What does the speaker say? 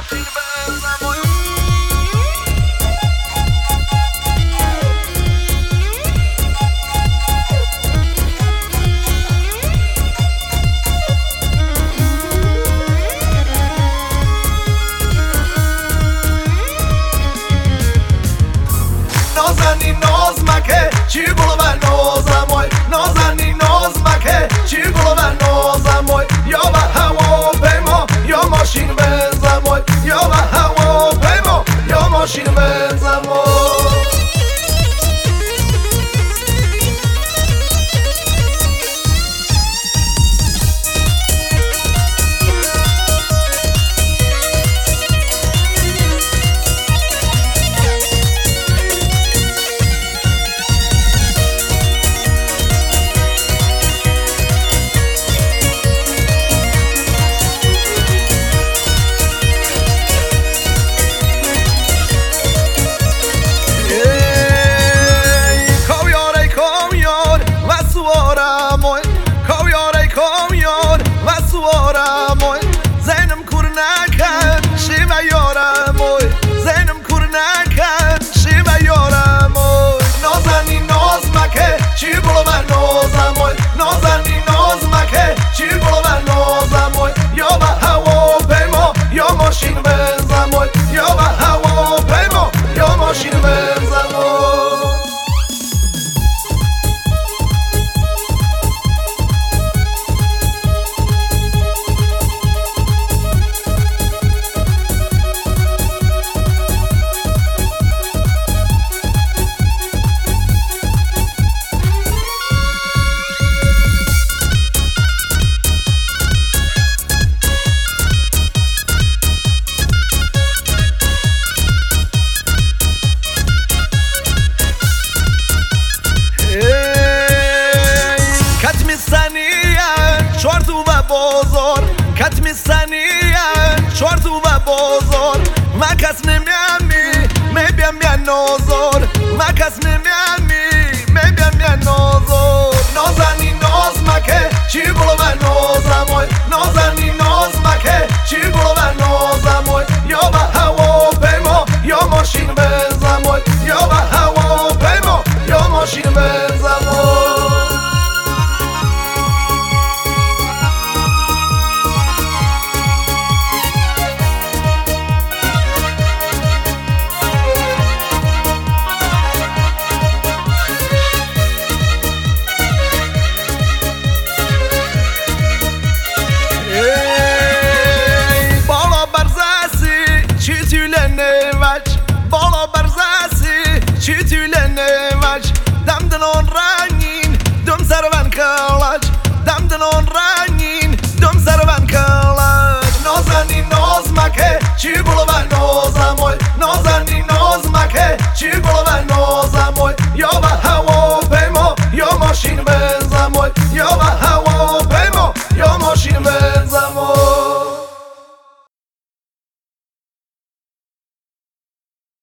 چی گلو بر نازمای نازنی ناز مکه چی گلو بر نازمای یا به هوا پیما یا ماشین بنزمای یا به هوا پیما یا ماشین بنزمای زینم کور نکن شیوه یارموی زینم کور نکن شیوه یارموی نازنی ناز مکه چی بلو بر نازموی نازنی ناز مکه چی بلو بر نازموی یا به هوا پیما یا ماشین بنزموی یا به هوا پیما یا ماشین بنزموی کت میسنیه چارتو و بازار مکس نمیامی میبیم یا نازار مکس نمیامی میبیم یا نازار نازنی ناز مکه چی بلو